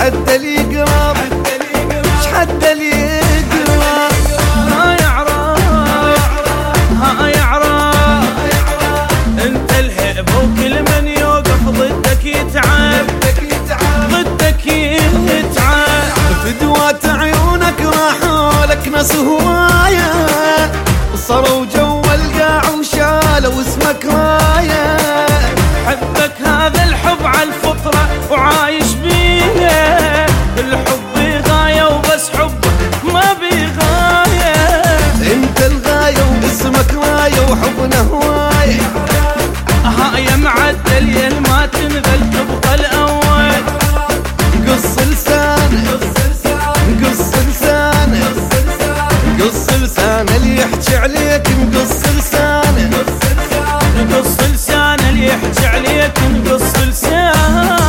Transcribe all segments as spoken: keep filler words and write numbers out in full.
حد اللي يقرب ايش حد اللي يقرب. ها يا عراق ها يا عراق انت الهيبة وكل من يوقف ضدك يتعب ضدك يتعب. فدوات عيونك راحوا لك ناس هواية صاروا جو القاع وشالوا اسمك راية. حبك هذا الحب على الفطرة وعايش بيه الحب غاية وبس حبك ما بغاية. انت الغاية واسمك راية وحبنا هواية. ها يا معدل يا ما تنذل تبقى الأول. قص لسانه قص لسانه قص لسانه اللي يحكي عليك نقص لسانه نقص لسانه اللي يحكي عليك نقص لسانه.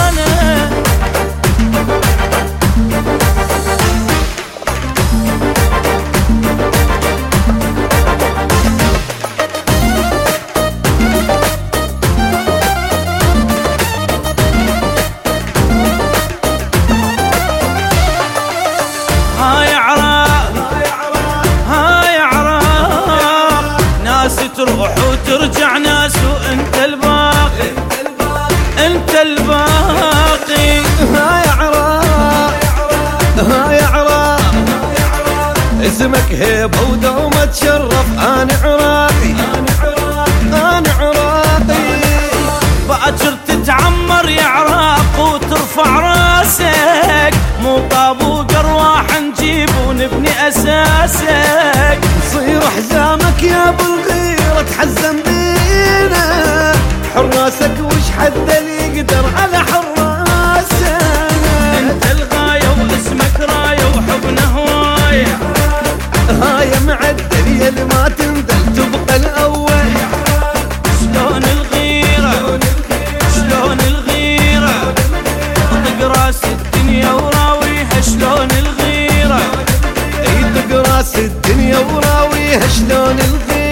ها يا عراق ها يا عراق ناس تروح وترجع ناس وانت الباقي انت الباقي. ها يا عراق ها يا عراق اسمك هيبة ودوما تشرف. انا عراقي انا عراقي. باكر تتعمر يا عراق وترفع راسك مو طابوق ارواح نجيب ونبني اساسك. صير حزامك يا ابو الغيرة تحزم بينا حراسك وش حد اللي يقدر على حراسك. انت الغاية واسمك راية وحبنا هواية. هاي معدل يا اللي ما تنزل تبقى الاول. شلون الغيرة شلون الغيرة طق راس الدنيا وراويها. شلون الغيرة يدق راس الدنيا وراويها. شلون الغيرة